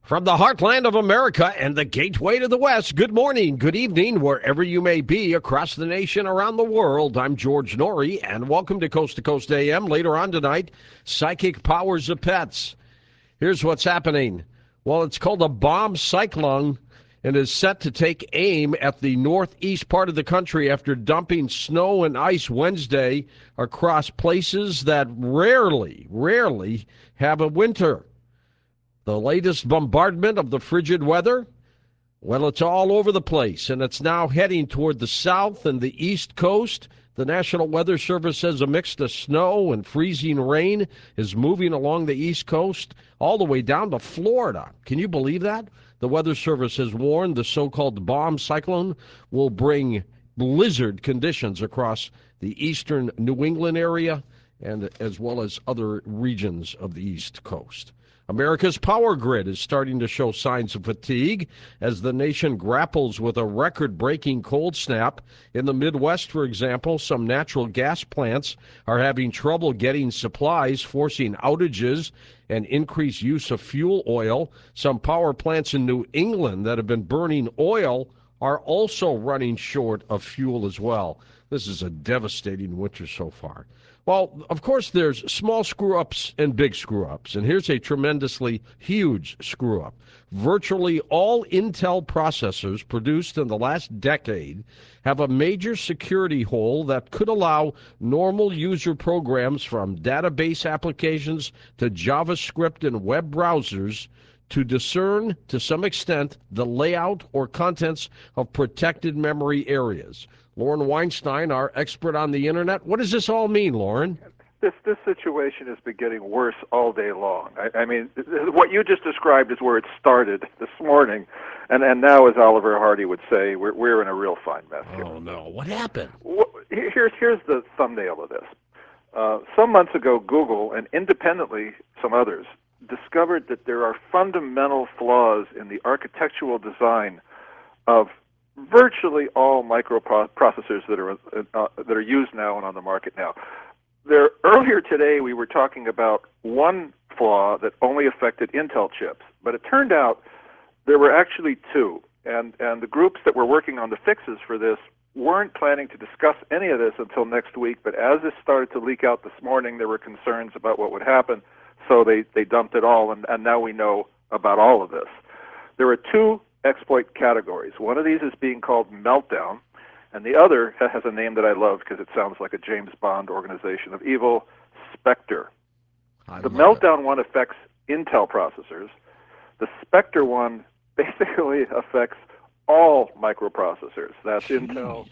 From the heartland of America and the gateway to the West, good morning, good evening, wherever you may be across the nation, around the world. I'm George Noory, and welcome to Coast AM. Later on tonight, Psychic Powers of Pets. Here's what's happening. Well, it's called a bomb cyclone and is set to take aim at the northeast part of the country after dumping snow and ice Wednesday across places that rarely have a winter. The latest bombardment of the frigid weather? Well, it's all over the place, and it's now heading toward the south and the east coast. The National Weather Service says a mix of snow and freezing rain is moving along the east coast all the way down to Florida. Can you believe that? The Weather Service has warned the so-called bomb cyclone will bring blizzard conditions across the eastern New England area and as well as other regions of the East Coast. America's power grid is starting to show signs of fatigue as the nation grapples with a record-breaking cold snap. In the Midwest, for example, some natural gas plants are having trouble getting supplies, forcing outages and increased use of fuel oil. Some power plants in New England that have been burning oil are also running short of fuel as well. This is a devastating winter so far. Well, of course, there's small screw-ups and big screw-ups, and here's a tremendously huge screw-up. Virtually all Intel processors produced in the last decade have a major security hole that could allow normal user programs from database applications to JavaScript and web browsers to discern, to some extent, the layout or contents of protected memory areas. Lauren Weinstein, our expert on the internet. What does this all mean, Lauren? This situation has been getting worse all day long. I mean, what you just described is where it started this morning, and now, as Oliver Hardy would say, we're in a real fine mess here. Oh no! What happened? Here's the thumbnail of this. Some months ago, Google and independently some others discovered that there are fundamental flaws in the architectural design of virtually all microprocessors that are used now and on the market now. Earlier today, we were talking about one flaw that only affected Intel chips, but it turned out there were actually two, and the groups that were working on the fixes for this weren't planning to discuss any of this until next week, but as this started to leak out this morning, there were concerns about what would happen, so they dumped it all, and now we know about all of this. There are two exploit categories. One of these is being called Meltdown, and the other has a name that I love because it sounds like a James Bond organization of evil, Spectre. The Meltdown one affects Intel processors. The Spectre one basically affects all microprocessors. That's Intel,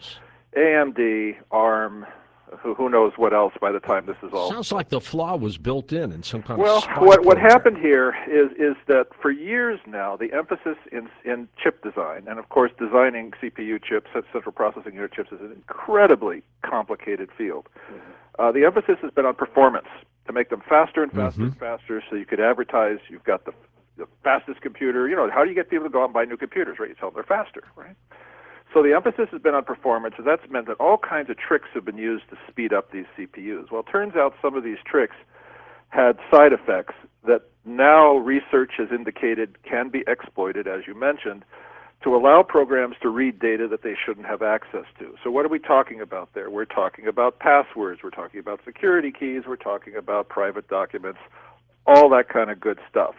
AMD, ARM, who knows what else by the time this is all. Sounds like the flaw was built in some kind of spy what happened here is that for years now, the emphasis in chip design, and of course designing CPU chips, central processing unit chips, is an incredibly complicated field. The emphasis has been on performance, to make them faster and faster and faster, so you could advertise you've got the fastest computer. You know, how do you get people to go out and buy new computers, right? You tell them they're faster, right? So the emphasis has been on performance, and that's meant that all kinds of tricks have been used to speed up these CPUs. Well, it turns out some of these tricks had side effects that now research has indicated can be exploited, as you mentioned, to allow programs to read data that they shouldn't have access to. So what are we talking about there? We're talking about passwords, we're talking about security keys, we're talking about private documents, all that kind of good stuff.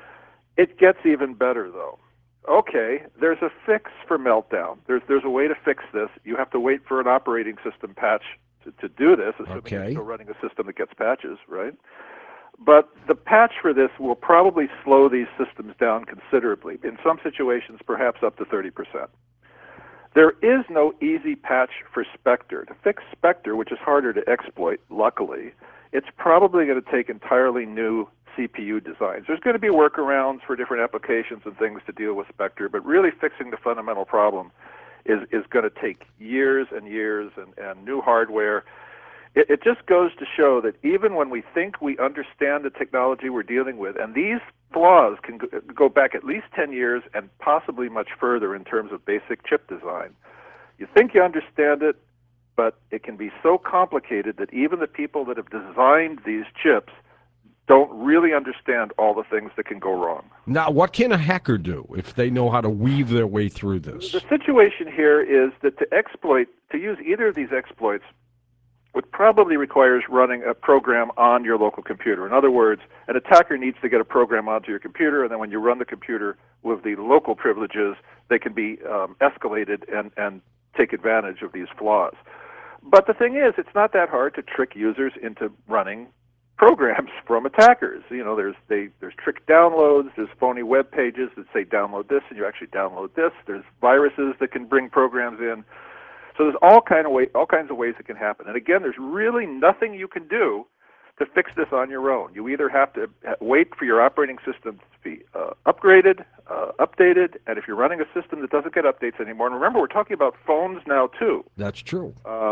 It gets even better, though. Okay, there's a fix for Meltdown. There's a way to fix this. You have to wait for an operating system patch to do this, assuming you're still running a system that gets patches, right? But the patch for this will probably slow these systems down considerably, in some situations perhaps up to 30%. There is no easy patch for Spectre. To fix Spectre, which is harder to exploit, luckily, it's probably going to take entirely new CPU designs. There's going to be workarounds for different applications and things to deal with Spectre, but really fixing the fundamental problem is going to take years and years and new hardware. It just goes to show that even when we think we understand the technology we're dealing with, and these flaws can go back at least 10 years and possibly much further in terms of basic chip design, you think you understand it, but it can be so complicated that even the people that have designed these chips don't really understand all the things that can go wrong. Now, what can a hacker do if they know how to weave their way through this? The situation here is that to use either of these exploits would probably requires running a program on your local computer. In other words, an attacker needs to get a program onto your computer, and then when you run the computer with the local privileges, they can be escalated and take advantage of these flaws. But the thing is, it's not that hard to trick users into running programs from attackers. You know, there's trick downloads, there's phony web pages that say download this, and you actually download this. There's viruses that can bring programs in. So there's all kinds of ways it can happen. And again, there's really nothing you can do to fix this on your own. You either have to wait for your operating system to be upgraded, updated, and if you're running a system that doesn't get updates anymore, and remember, we're talking about phones now too. That's true.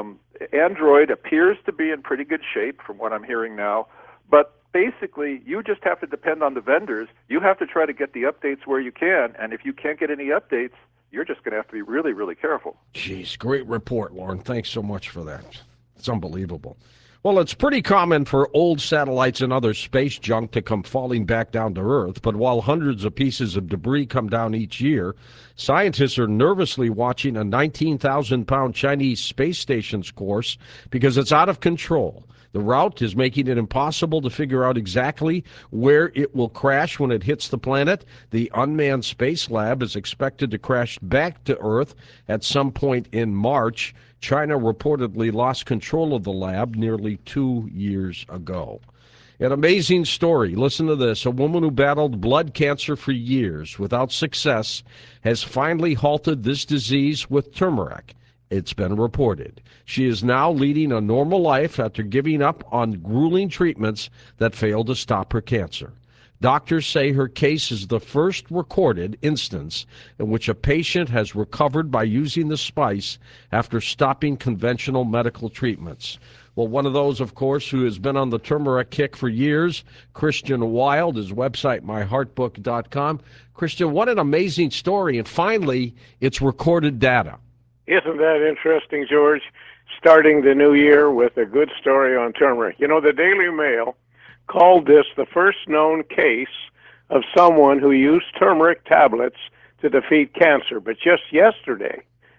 Android appears to be in pretty good shape from what I'm hearing now, but basically you just have to depend on the vendors. You have to try to get the updates where you can, and if you can't get any updates, you're just going to have to be really, really careful. Jeez, great report, Lauren. Thanks so much for that. It's unbelievable. Well, it's pretty common for old satellites and other space junk to come falling back down to Earth, but while hundreds of pieces of debris come down each year, scientists are nervously watching a 19,000-pound Chinese space station's course because it's out of control. The route is making it impossible to figure out exactly where it will crash when it hits the planet. The unmanned space lab is expected to crash back to Earth at some point in March. China reportedly lost control of the lab nearly 2 years ago. An amazing story. Listen to this. A woman who battled blood cancer for years without success has finally halted this disease with turmeric. It's been reported. She is now leading a normal life after giving up on grueling treatments that failed to stop her cancer. Doctors say her case is the first recorded instance in which a patient has recovered by using the spice after stopping conventional medical treatments. Well, one of those, of course, who has been on the turmeric kick for years, Christian Wild, his website, myheartbook.com. Christian, what an amazing story, and finally, it's recorded data. Isn't that interesting, George? Starting the new year with a good story on turmeric. You know, the Daily Mail called this the first known case of someone who used turmeric tablets to defeat cancer. But just yesterday,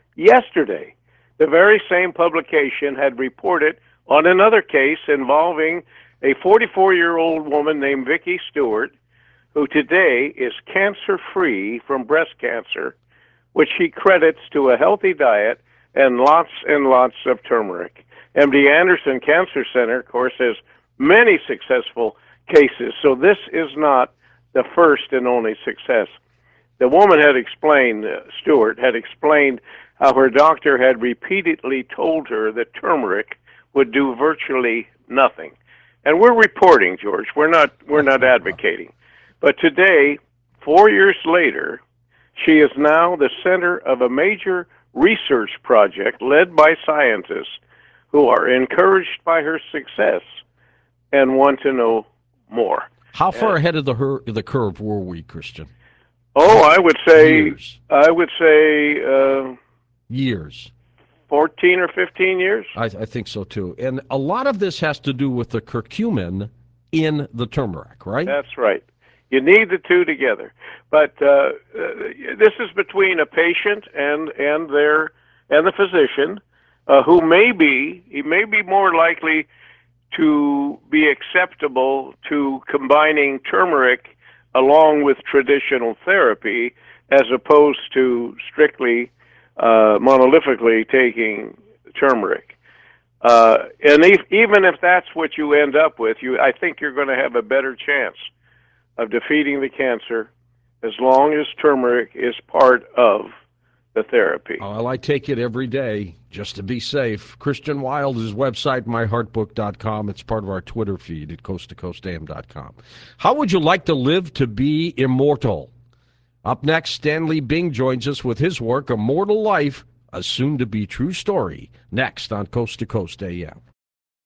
the very same publication had reported on another case involving a 44-year-old woman named Vicki Stewart, who today is cancer-free from breast cancer, which she credits to a healthy diet and lots of turmeric. MD Anderson Cancer Center, of course, has many successful cases, so this is not the first and only success. The woman had explained, Stewart had explained how her doctor had repeatedly told her that turmeric would do virtually nothing. And we're reporting, George, we're not advocating. But today, 4 years later, she is now the center of a major research project led by scientists who are encouraged by her success and want to know more. How far ahead of the curve were we, Christian? Oh, I would say Years. Years. 14 or 15 years. I think so too. And a lot of this has to do with the curcumin in the turmeric, right? That's right. You need the two together. But this is between a patient and the physician, who may be more likely to be acceptable to combining turmeric along with traditional therapy as opposed to strictly monolithically taking turmeric. And even if that's what you end up with, I think you're going to have a better chance of defeating the cancer as long as turmeric is part of the therapy. Well, I take it every day just to be safe. Christian Wild, his website, myheartbook.com. It's part of our Twitter feed at coasttocoastam.com. How would you like to live to be immortal? Up next, Stanley Bing joins us with his work, Immortal Life, a soon-to-be true story, next on Coast to Coast AM.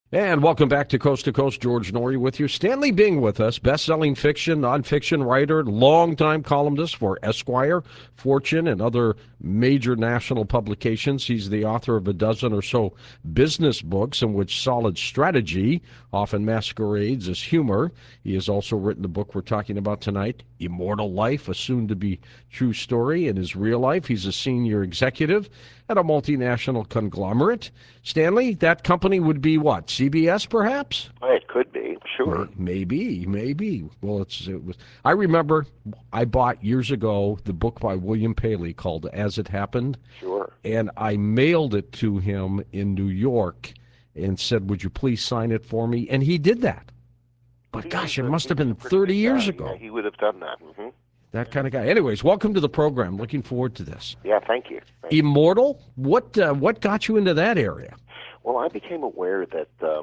And welcome back to Coast. George Norrie with you. Stanley Bing with us, best-selling fiction, nonfiction writer, longtime columnist for Esquire, Fortune, and other major national publications. He's the author of a dozen or so business books in which solid strategy often masquerades as humor. He has also written the book we're talking about tonight, Immortal Life, a soon-to-be true story. In his real life, he's a senior executive at a multinational conglomerate. Stanley, that company would be what? CBS, perhaps? It could be, sure. Maybe. Well, it was. I remember I bought years ago the book by William Paley called As It Happened. Sure. And I mailed it to him in New York and said, would you please sign it for me? And he did that. But gosh, it must have been 30 years ago. Yeah, he would have done that. Mm-hmm. That kind of guy. Anyways, welcome to the program. Looking forward to this. Yeah, thank you. Immortal? What got you into that area? Well, I became aware that,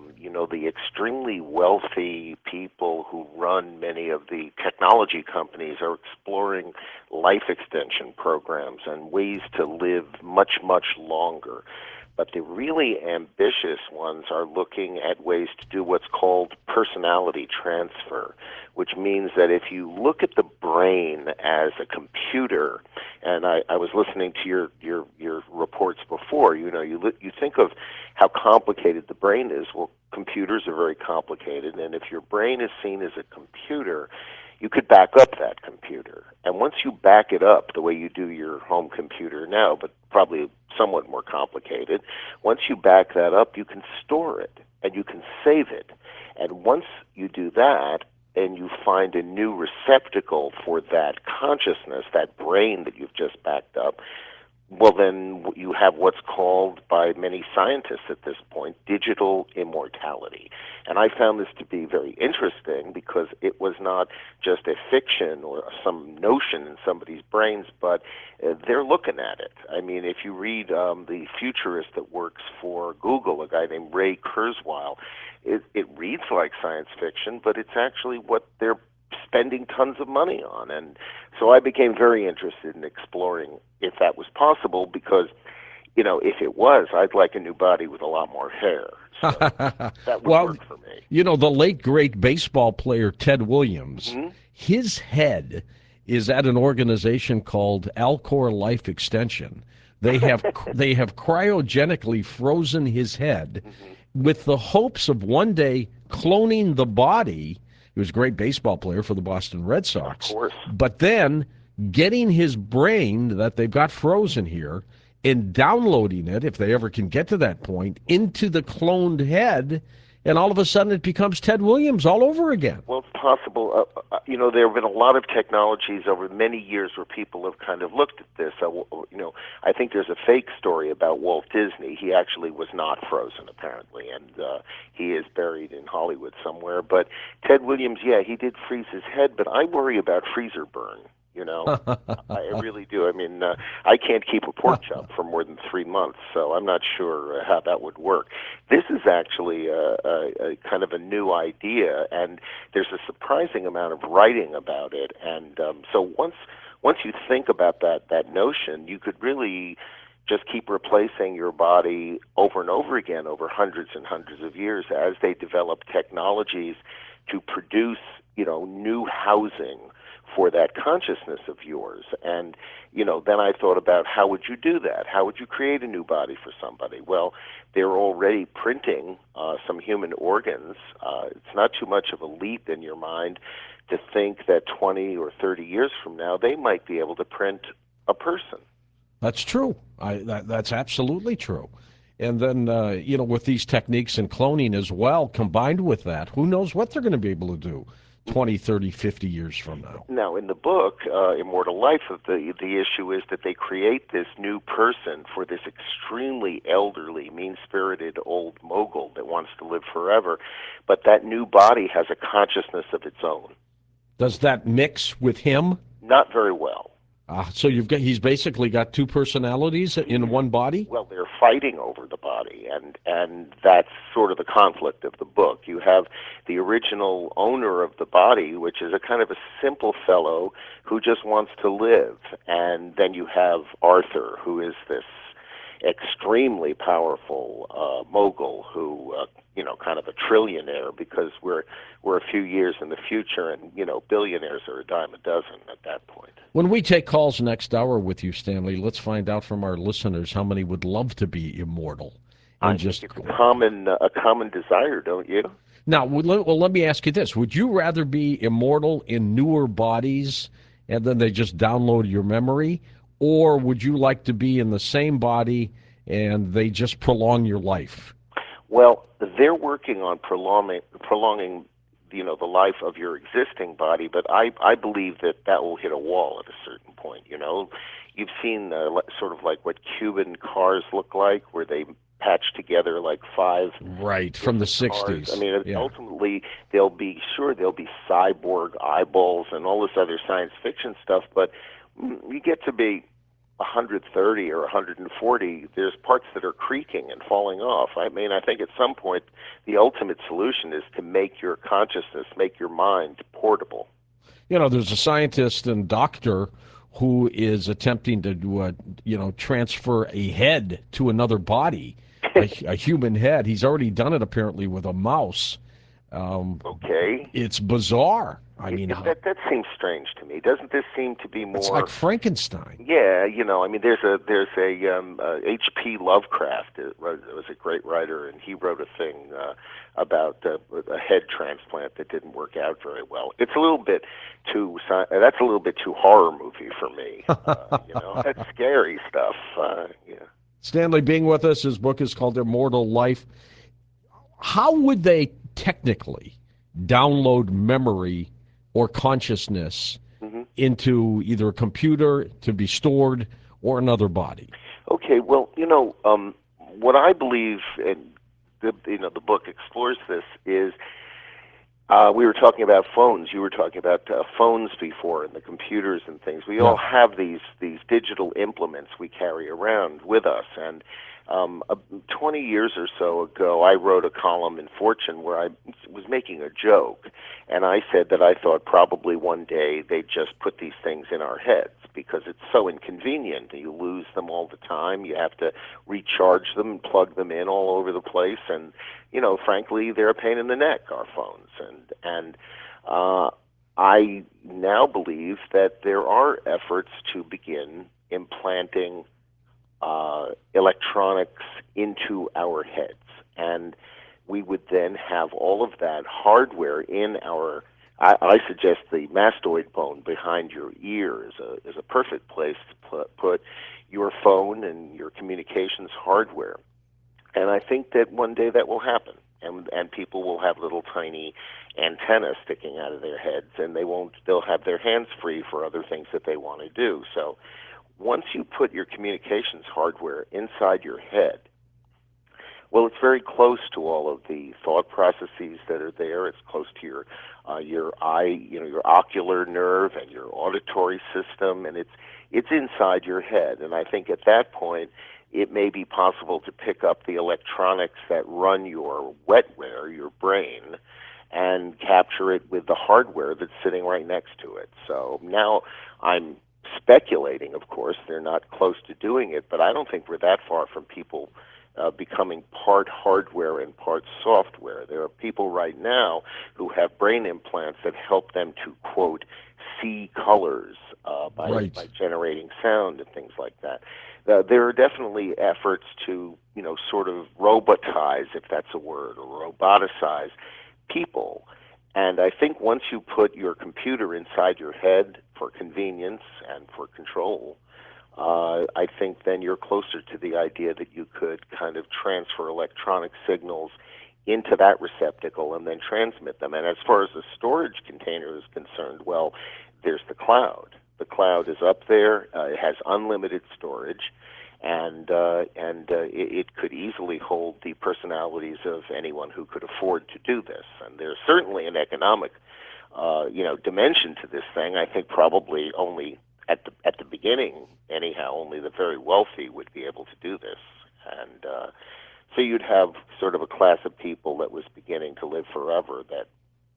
the extremely wealthy people who run many of the technology companies are exploring life extension programs and ways to live much, much longer. But the really ambitious ones are looking at ways to do what's called personality transfer, which means that if you look at the brain as a computer, and I was listening to your reports before, you think of how complicated the brain is. Well, computers are very complicated, and if your brain is seen as a computer, you could back up that computer. And once you back it up the way you do your home computer now, but probably somewhat more complicated, once you back that up, you can store it and you can save it. And once you do that and you find a new receptacle for that consciousness, that brain that you've just backed up, well, then you have what's called by many scientists at this point digital immortality. And I found this to be very interesting because it was not just a fiction or some notion in somebody's brains, but they're looking at it. I mean, if you read the futurist that works for Google, a guy named Ray Kurzweil, it reads like science fiction, but it's actually what they're spending tons of money on. And so I became very interested in exploring if that was possible because, if it was, I'd like a new body with a lot more hair. So that would work for me. The late, great baseball player Ted Williams, his head is at an organization called Alcor Life Extension. They have cryogenically frozen his head with the hopes of one day cloning the body. He was a great baseball player for the Boston Red Sox. Of course. But then getting his brain that they've got frozen here and downloading it, if they ever can get to that point, into the cloned head, and all of a sudden it becomes Ted Williams all over again. Well, it's possible. There have been a lot of technologies over many years where people have kind of looked at this. I think there's a fake story about Walt Disney. He actually was not frozen, apparently, and he is buried in Hollywood somewhere. But Ted Williams, yeah, he did freeze his head, but I worry about freezer burn. I really do. I mean, I can't keep a pork chop for more than 3 months, so I'm not sure how that would work. This is actually a kind of a new idea, and there's a surprising amount of writing about it. And so once you think about that notion, you could really just keep replacing your body over and over again over hundreds and hundreds of years as they develop technologies to produce, new housing for that consciousness of yours. And, then I thought about how would you do that? How would you create a new body for somebody? Well, they're already printing some human organs. It's not too much of a leap in your mind to think that 20 or 30 years from now, they might be able to print a person. That's true. That's absolutely true. And then, with these techniques and cloning as well, combined with that, who knows what they're going to be able to do 20, 30, 50 years from now. Now, in the book, Immortal Life, the issue is that they create this new person for this extremely elderly, mean-spirited old mogul that wants to live forever, but that new body has a consciousness of its own. Does that mix with him? Not very well. So he's basically got two personalities in one body? Well, they're fighting over the body, and that's sort of the conflict of the book. You have the original owner of the body, which is a kind of a simple fellow who just wants to live, and then you have Arthur, who is this extremely powerful mogul who, kind of a trillionaire, because we're a few years in the future, and billionaires are a dime a dozen at that point. When we take calls next hour with you, Stanley, let's find out from our listeners how many would love to be immortal. And I think it's a common desire, don't you? Now, let me ask you this. Would you rather be immortal in newer bodies and then they just download your memory, or would you like to be in the same body and they just prolong your life? Well, they're working on prolonging the life of your existing body, but I believe that will hit a wall at a certain point. You've seen sort of like what Cuban cars look like, where they patch together like five from the 60s. Cars. I mean, ultimately there'll be cyborg eyeballs and all this other science fiction stuff, but you get to be 130 or 140, there's parts that are creaking and falling off. I mean, I think at some point the ultimate solution is to make your consciousness, make your mind portable. There's a scientist and doctor who is attempting to, transfer a head to another body, a human head. He's already done it apparently with a mouse. Okay. It's bizarre. I mean, that seems strange to me. Doesn't this seem to be more? It's like Frankenstein. Yeah, I mean, there's a H.P. Lovecraft was a great writer, and he wrote a thing about a head transplant that didn't work out very well. It's a little bit too. That's a little bit too horror movie for me. That's scary stuff. Yeah. Stanley being with us. His book is called Immortal Life. How would they technically download memory or consciousness into either a computer to be stored or another body? Okay, well, what I believe, and the book explores this, is we were talking about phones. You were talking about phones before, and the computers and things. We all have these digital implements we carry around with us, and 20 years or so ago, I wrote a column in Fortune where I was making a joke, and I said that I thought probably one day they'd just put these things in our heads because it's so inconvenient. You lose them all the time. You have to recharge them and plug them in all over the place, and frankly, they're a pain in the neck, our phones. And I now believe that there are efforts to begin implanting electronics into our heads, and we would then have all of that hardware in our. I suggest the mastoid bone behind your ear is a perfect place to put your phone and your communications hardware, and I think that one day that will happen, and people will have little tiny antennas sticking out of their heads, and they'll have their hands free for other things that they want to do. So once you put your communications hardware inside your head, well, it's very close to all of the thought processes that are there. It's close to your eye, your ocular nerve and your auditory system, and it's inside your head. And I think at that point, it may be possible to pick up the electronics that run your wetware, your brain, and capture it with the hardware that's sitting right next to it. So now I'm speculating, of course, they're not close to doing it, but I don't think we're that far from people becoming part hardware and part software. There are people right now who have brain implants that help them to, quote, see colors by generating sound and things like that. There are definitely efforts to, sort of robotize, if that's a word, or roboticize people. And I think once you put your computer inside your head for convenience and for control, I think then you're closer to the idea that you could kind of transfer electronic signals into that receptacle and then transmit them. And as far as the storage container is concerned, well, there's the cloud. The cloud is up there. It has unlimited storage, and it could easily hold the personalities of anyone who could afford to do this. And there's certainly an economic, dimension to this thing. I think probably only at the beginning, anyhow, only the very wealthy would be able to do this, and so you'd have sort of a class of people that was beginning to live forever that,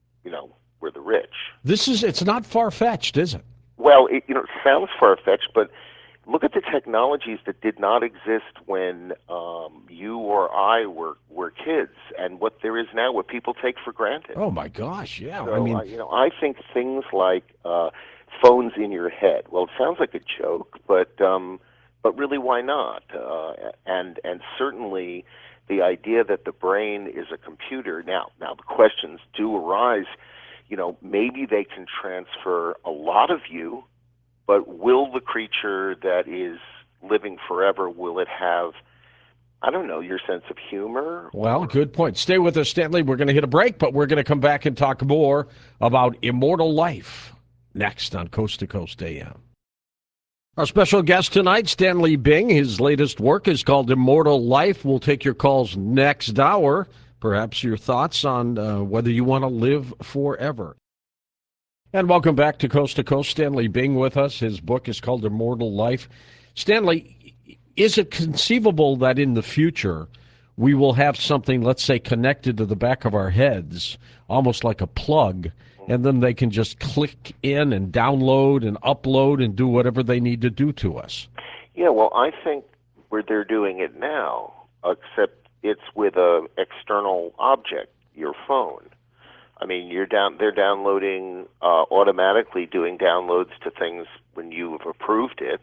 were the rich. It's not far-fetched, is it? Well, it sounds far-fetched, but look at the technologies that did not exist when you or I were kids, and what there is now, what people take for granted. Oh my gosh, yeah. So, I mean, I think things like phones in your head. Well, it sounds like a joke, but really, why not? And certainly, the idea that the brain is a computer. Now the questions do arise. Maybe they can transfer a lot of you, but will the creature that is living forever, will it have, I don't know, your sense of humor? well, good point. Stay with us, Stanley. We're going to hit a break, but we're going to come back and talk more about immortal life next on Coast to Coast AM. Our special guest tonight, Stanley Bing. His latest work is called Immortal Life. We'll take your calls next hour. Perhaps your thoughts on whether you want to live forever. And welcome back to Coast. Stanley Bing with us. His book is called Immortal Life. Stanley, is it conceivable that in the future we will have something, let's say, connected to the back of our heads, almost like a plug, and then they can just click in and download and upload and do whatever they need to do to us? Yeah, well, I think where they're doing it now, except it's with a external object, your phone. I mean, they're downloading automatically, doing downloads to things when you have approved it.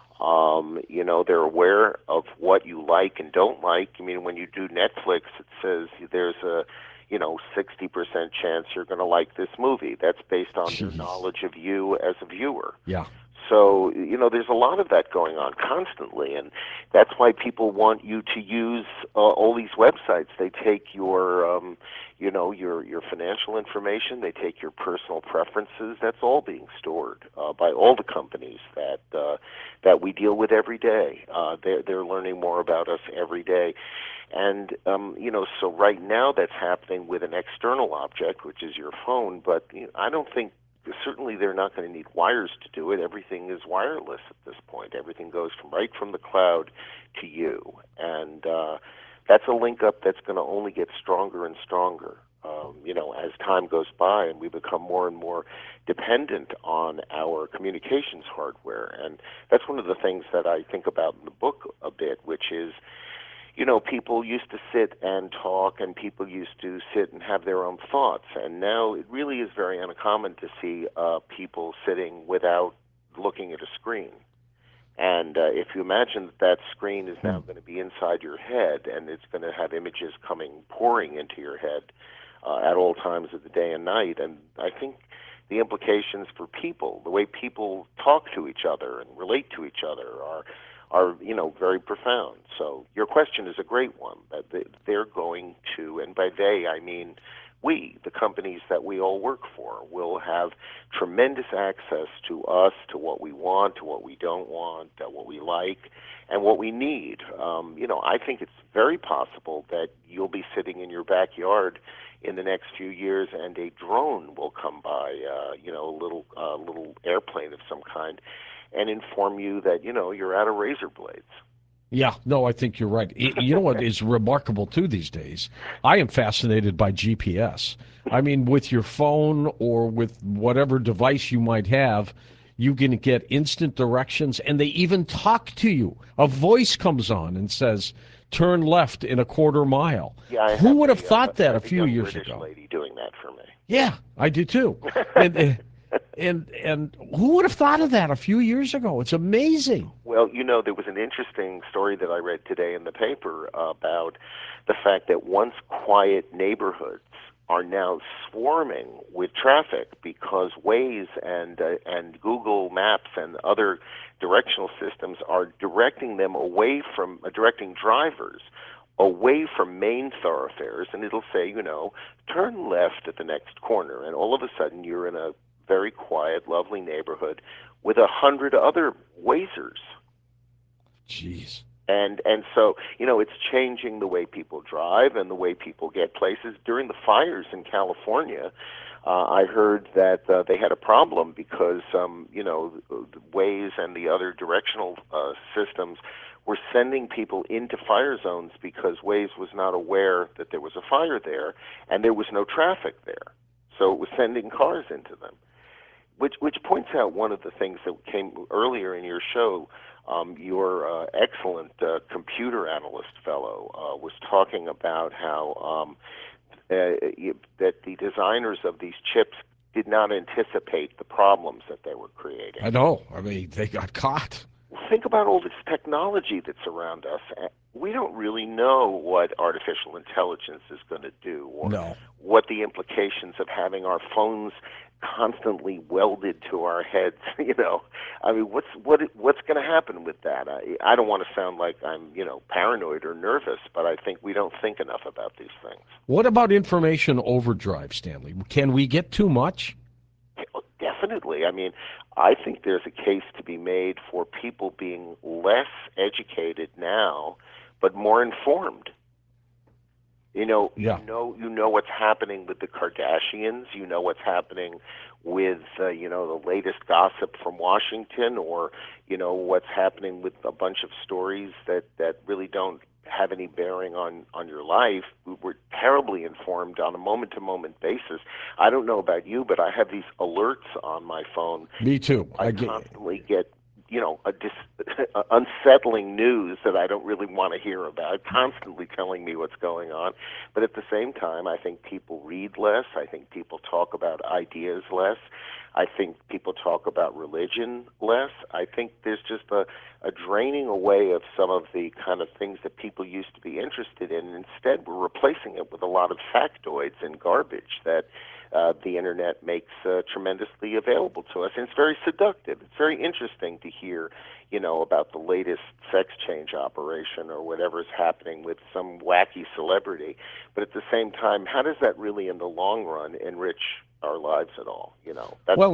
They're aware of what you like and don't like. I mean, when you do Netflix, it says there's a 60% chance you're going to like this movie. That's based on their knowledge of you as a viewer. Yeah. So, there's a lot of that going on constantly, and that's why people want you to use all these websites. They take your financial information, they take your personal preferences. That's all being stored by all the companies that we deal with every day. They're learning more about us every day. And, so right now that's happening with an external object, which is your phone, but I don't think, certainly they're not going to need wires to do it. Everything is wireless at this point. Everything goes right from the cloud to you. And that's a link up that's going to only get stronger and stronger, as time goes by and we become more and more dependent on our communications hardware. And that's one of the things that I think about in the book a bit, which is, people used to sit and talk, and people used to sit and have their own thoughts. And now it really is very uncommon to see people sitting without looking at a screen. And if you imagine that screen is now going to be inside your head, and it's going to have images pouring into your head at all times of the day and night, and I think the implications for people, the way people talk to each other and relate to each other are very profound. So your question is a great one, that they're going to, and by they I mean we, the companies that we all work for, will have tremendous access to us, to what we want, to what we don't want, what we like, and what we need. I think it's very possible that you'll be sitting in your backyard in the next few years, and a drone will come by, a little airplane of some kind, and inform you that, you're out of razor blades. Yeah, no, I think you're right. You know what is remarkable, too, these days? I am fascinated by GPS. I mean, with your phone or with whatever device you might have, you can get instant directions, and they even talk to you. A voice comes on and says, turn left in a quarter mile. Yeah, who would have thought that a few years British ago? Lady doing that for me. Yeah, I do, too. And who would have thought of that a few years ago? It's amazing. Well, there was an interesting story that I read today in the paper about the fact that once quiet neighborhoods are now swarming with traffic because Waze and Google Maps and other directional systems are directing drivers away from main thoroughfares, and it'll say, turn left at the next corner, and all of a sudden you're in a very quiet, lovely neighborhood with 100 other Wazers. Jeez. And so, it's changing the way people drive and the way people get places. During the fires in California, I heard that they had a problem because, Waze and the other directional systems were sending people into fire zones because Waze was not aware that there was a fire there and there was no traffic there. So it was sending cars into them. which points out one of the things that came earlier in your show. Your excellent computer analyst fellow was talking about how that the designers of these chips did not anticipate the problems that they were creating. I know. I mean, they got caught. Think about all this technology that's around us. We don't really know what artificial intelligence is going to do, or what the implications of having our phones constantly welded to our heads. I mean, what's going to happen with that? I don't want to sound like I'm paranoid or nervous, but I think we don't think enough about these things. What about information overdrive, Stanley? Can we get too much? Definitely. I mean, I think there's a case to be made for people being less educated now, but more informed. You know what's happening with the Kardashians. You know what's happening with the latest gossip from Washington, or what's happening with a bunch of stories that really don't have any bearing on your life. We're terribly informed on a moment-to-moment basis. I don't know about you, but I have these alerts on my phone. Me too. I constantly get unsettling news that I don't really want to hear about, constantly telling me what's going on. But at the same time, I think people read less. I think people talk about ideas less. I think people talk about religion less. I think there's just a draining away of some of the kind of things that people used to be interested in. Instead, we're replacing it with a lot of factoids and garbage that the internet makes tremendously available to us. And it's very seductive. It's very interesting to hear, about the latest sex change operation or whatever is happening with some wacky celebrity. But at the same time, how does that really, in the long run, enrich our lives at all? Well,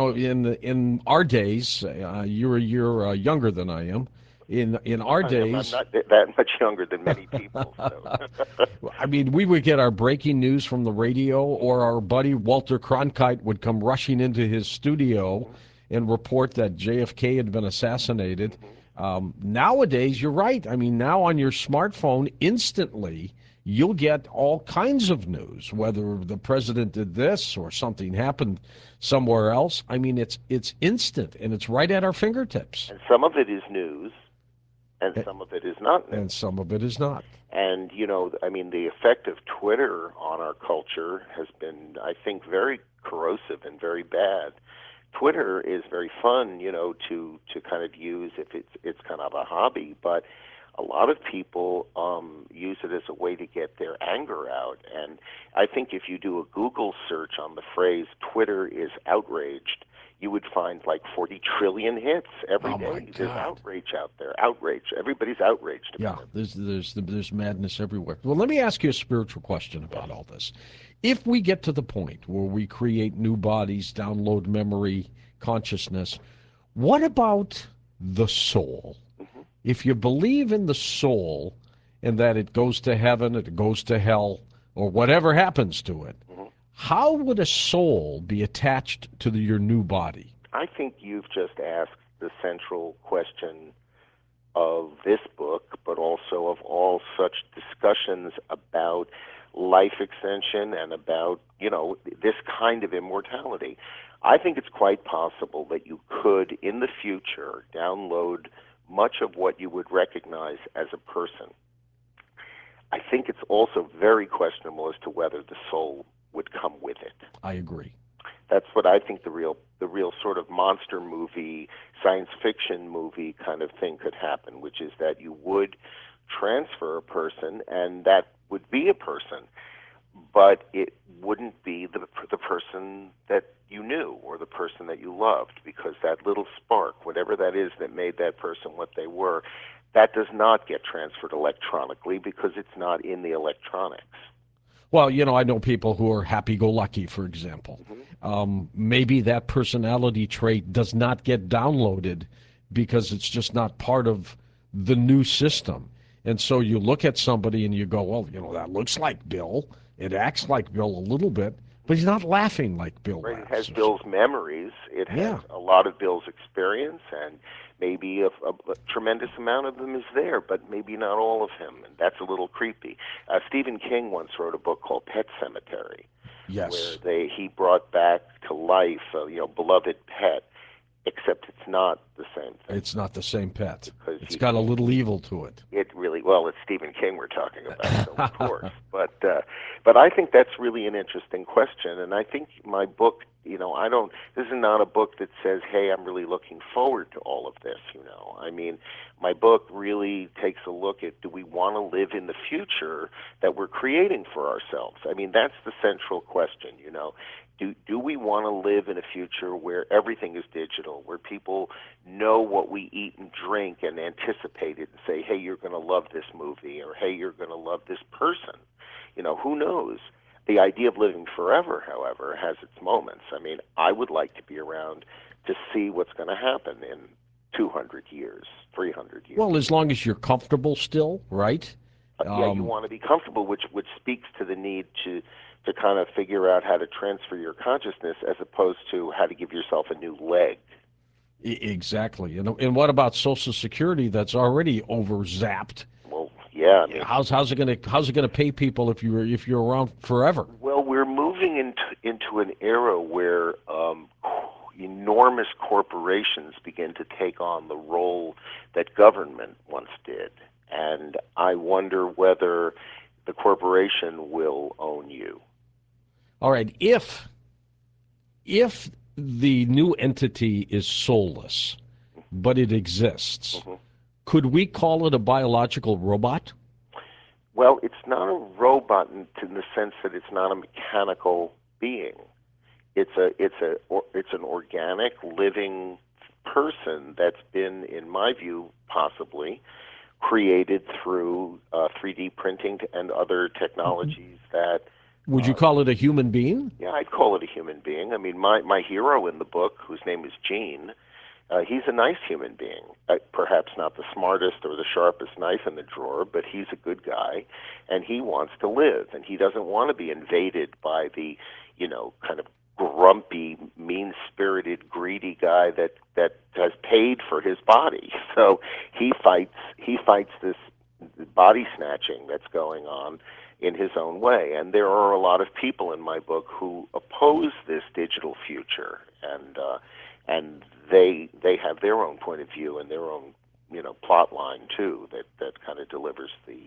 in our days, you're younger than I am. In our days, I'm not that much younger than many people. So. I mean, we would get our breaking news from the radio, or our buddy Walter Cronkite would come rushing into his studio and report that JFK had been assassinated. Nowadays, you're right. I mean, now on your smartphone, instantly, you'll get all kinds of news, whether the president did this or something happened somewhere else. I mean, it's instant, and it's right at our fingertips. And some of it is news, and some of it is not news. And some of it is not. And, the effect of Twitter on our culture has been, I think, very corrosive and very bad. Twitter is very fun, to kind of use if it's kind of a hobby, but a lot of people use it as a way to get their anger out. And I think if you do a Google search on the phrase "Twitter is outraged," you would find like 40 trillion hits every day. There's outrage out there. Outrage. Everybody's outraged about it. There's madness everywhere. Well, let me ask you a spiritual question about all this. If we get to the point where we create new bodies, download memory, consciousness, what about the soul? If you believe in the soul and that it goes to heaven, it goes to hell, or whatever happens to it, how would a soul be attached to your new body? I think you've just asked the central question of this book, but also of all such discussions about life extension and about, this kind of immortality. I think it's quite possible that you could, in the future, download much of what you would recognize as a person. I think it's also very questionable as to whether the soul would come with it. I agree. That's what I think the real sort of monster movie, science fiction movie kind of thing could happen, which is that you would transfer a person, and that would be a person, but it wouldn't be the person that you knew or the person that you loved, because that little spark, whatever that is that made that person what they were, that does not get transferred electronically because it's not in the electronics. Well, I know people who are happy-go-lucky, for example. Maybe that personality trait does not get downloaded because it's just not part of the new system. And so you look at somebody and you go, well, that looks like Bill. It acts like Bill a little bit, but he's not laughing like Bill laughs. It has Bill's memories. It has a lot of Bill's experience, and maybe a tremendous amount of them is there, but maybe not all of him, and that's a little creepy. Stephen King once wrote a book called Pet Sematary, Yes. where he brought back to life a beloved pet, except it's not the same thing. It's not the same pet. Because It's got a little evil to it. It really, well, it's Stephen King we're talking about, so of course. But I think that's really an interesting question, and I think my book, this is not a book that says, hey, I'm really looking forward to all of this, I mean, my book really takes a look at, do we want to live in the future that we're creating for ourselves? I mean, that's the central question, Do we want to live in a future where everything is digital, where people know what we eat and drink and anticipate it and say, hey, you're going to love this movie, or hey, you're going to love this person? Who knows? The idea of living forever, however, has its moments. I mean, I would like to be around to see what's going to happen in 200 years, 300 years. Well, as long as you're comfortable still, right? Yeah, you want to be comfortable, which speaks to the need to kind of figure out how to transfer your consciousness as opposed to how to give yourself a new leg. Exactly. And what about Social Security that's already over-zapped? Well, yeah. I mean, how's it going to pay people if you're around forever? Well, we're moving into an era where enormous corporations begin to take on the role that government once did, and I wonder whether the corporation will own you. All right. If the new entity is soulless, but it exists, could we call it a biological robot? Well, it's not a robot in the sense that it's not a mechanical being. It's an organic, living person that's been, in my view, possibly created through 3D printing and other technologies that. Would you call it a human being? Yeah, I'd call it a human being. I mean, my hero in the book, whose name is Gene, he's a nice human being. Perhaps not the smartest or the sharpest knife in the drawer, but he's a good guy, and he wants to live, and he doesn't want to be invaded by the, kind of grumpy, mean-spirited, greedy guy that has paid for his body. So he fights this body snatching that's going on in his own way. And there are a lot of people in my book who oppose this digital future, and they have their own point of view and their own plot line too that kind of delivers the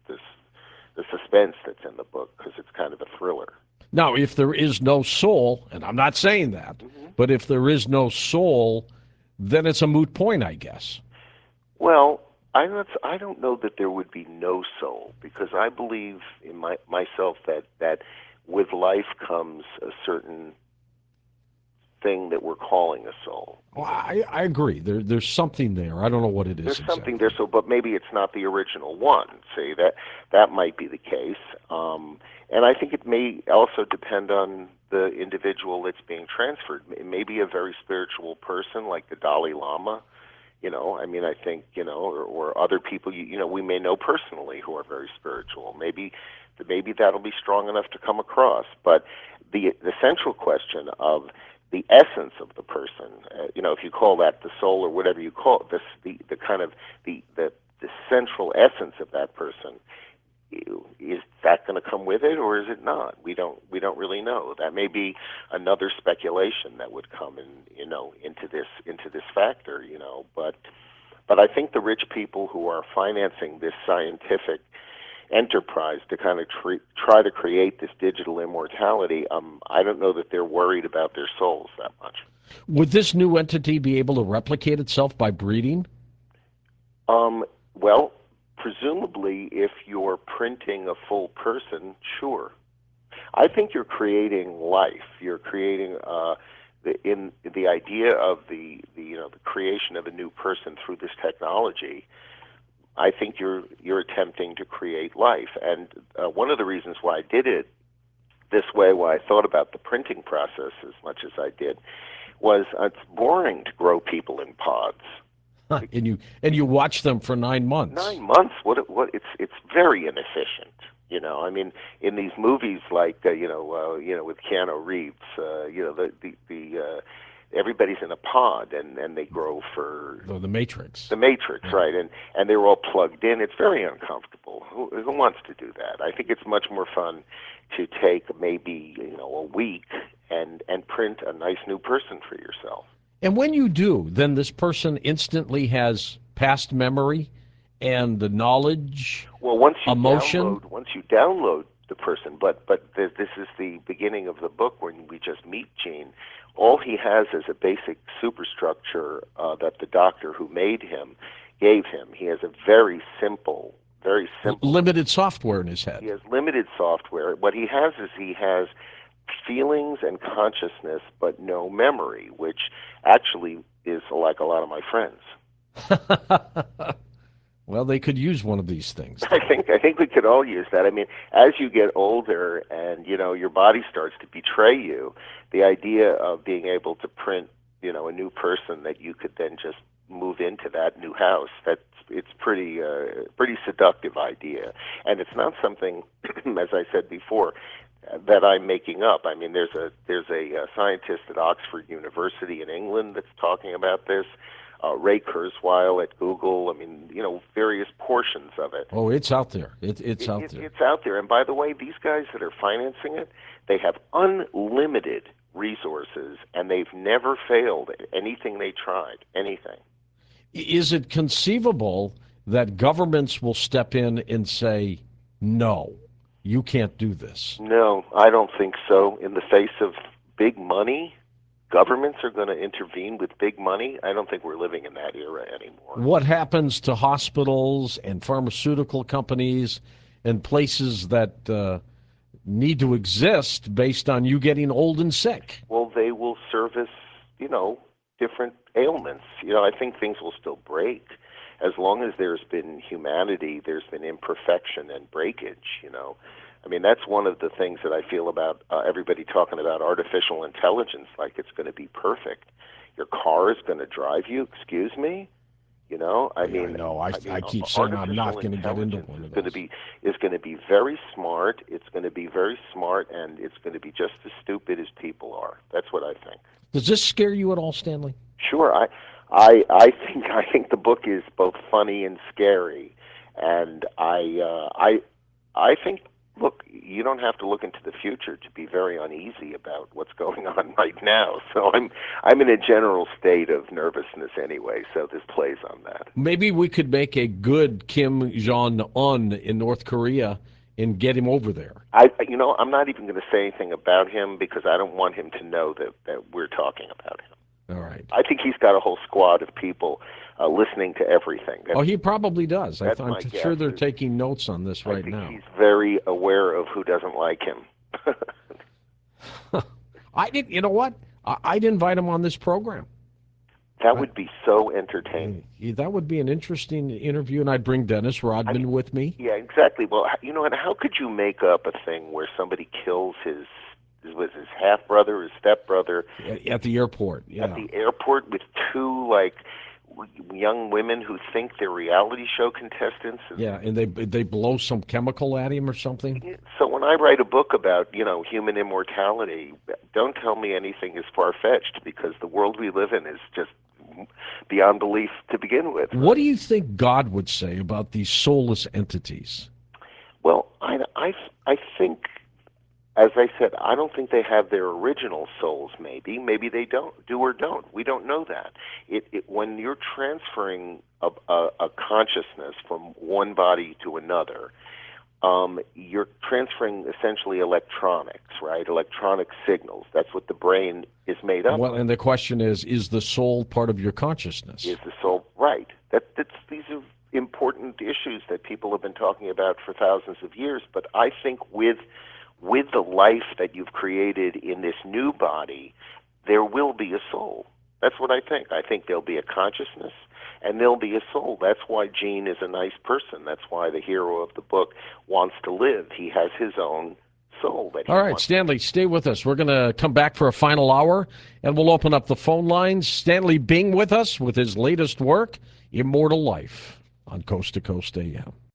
suspense that's in the book, because it's kind of a thriller. Now, if there is no soul, and I'm not saying that, but if there is no soul, then it's a moot point, I guess. Well, I don't know that there would be no soul, because I believe in myself that with life comes a certain thing that we're calling a soul. Well, I agree. There's something there. I don't know what it is. There's exactly. Something there, but maybe it's not the original one. See, that might be the case. And I think it may also depend on the individual that's being transferred. It may be a very spiritual person like the Dalai Lama. I mean, I think, or other people, we may know personally who are very spiritual. Maybe that'll be strong enough to come across. But the central question of the essence of the person, if you call that the soul or whatever you call it, the kind of the central essence of that person, is that going to come with it, or is it not? We don't really know. That may be another speculation that would come into this factor, But I think the rich people who are financing this scientific enterprise to kind of try to create this digital immortality, I don't know that they're worried about their souls that much. Would this new entity be able to replicate itself by breeding? Well, presumably, if you're printing a full person, sure. I think you're creating life. You're creating the idea of the creation of a new person through this technology. I think you're attempting to create life, and one of the reasons why I did it this way, why I thought about the printing process as much as I did, was it's boring to grow people in pods. And you watch them for 9 months. 9 months? What? It's very inefficient. I mean, in these movies like with Keanu Reeves, everybody's in a pod, and they grow for The Matrix. the Matrix, right? And they're all plugged in. It's very uncomfortable. Who wants to do that? I think it's much more fun to take maybe a week and print a nice new person for yourself. And when you do, then this person instantly has past memory and the knowledge, Well, once you emotion. download the person, but this is the beginning of the book when we just meet Gene. All he has is a basic superstructure that the doctor who made him gave him. He has a very simple. Limited software in his head. He has limited software. What he has is he has feelings and consciousness, but no memory, which actually is like a lot of my friends. Well, they could use one of these things. I think we could all use that. I mean, as you get older and your body starts to betray you, the idea of being able to print a new person that you could then just move into that new house, it's pretty seductive idea. And it's not something, as I said before, that I'm making up. I mean, there's a scientist at Oxford University in England that's talking about this. Ray Kurzweil at Google. I mean, various portions of it. Oh, it's out there. It's out there. It's out there. And by the way, these guys that are financing it, they have unlimited resources, and they've never failed at anything they tried. Anything. Is it conceivable that governments will step in and say, no, you can't do this? No, I don't think so. In the face of big money, governments are going to intervene with big money. I don't think we're living in that era anymore. What happens to hospitals and pharmaceutical companies and places that need to exist based on you getting old and sick? Well, they will service, different ailments. I think things will still break. As long as there's been humanity, there's been imperfection and breakage, I mean, that's one of the things that I feel about everybody talking about artificial intelligence, like it's going to be perfect. Your car is going to drive you, excuse me? I keep saying I'm not going to get into one of those. It's going to be very smart. It's going to be very smart, and it's going to be just as stupid as people are. That's what I think. Does this scare you at all, Stanley? Sure. I think the book is both funny and scary, and I think. Look, you don't have to look into the future to be very uneasy about what's going on right now. So I'm in a general state of nervousness anyway, so this plays on that. Maybe we could make a good Kim Jong-un in North Korea and get him over there. I'm not even going to say anything about him because I don't want him to know that we're talking about him. All right. I think he's got a whole squad of people listening to everything. He probably does. I'm sure they're guess. taking notes on this right now. He's very aware of who doesn't like him. You know what? I'd invite him on this program. That would be so entertaining. That would be an interesting interview, and I'd bring Dennis Rodman with me. Yeah, exactly. Well, and how could you make up a thing where somebody kills his half-brother, his step-brother. At the airport, yeah. At the airport with two, young women who think they're reality show contestants. Yeah, and they blow some chemical at him or something. So when I write a book about, human immortality, don't tell me anything is far-fetched because the world we live in is just beyond belief to begin with. What do you think God would say about these soulless entities? Well, I think... As I said, I don't think they have their original souls, maybe. Maybe they do or don't. We don't know that. When you're transferring a consciousness from one body to another, you're transferring essentially electronics, right? Electronic signals. That's what the brain is made up of. Well, and the question is the soul part of your consciousness? Is the soul, right. These are important issues that people have been talking about for thousands of years, but I think with the life that you've created in this new body, there will be a soul. That's what I think. I think there'll be a consciousness and there'll be a soul. That's why Gene is a nice person. That's why the hero of the book wants to live. He has his own soul. All right, Stanley, stay with us. We're going to come back for a final hour, and we'll open up the phone lines. Stanley Bing with us with his latest work, Immortal Life, on Coast to Coast AM.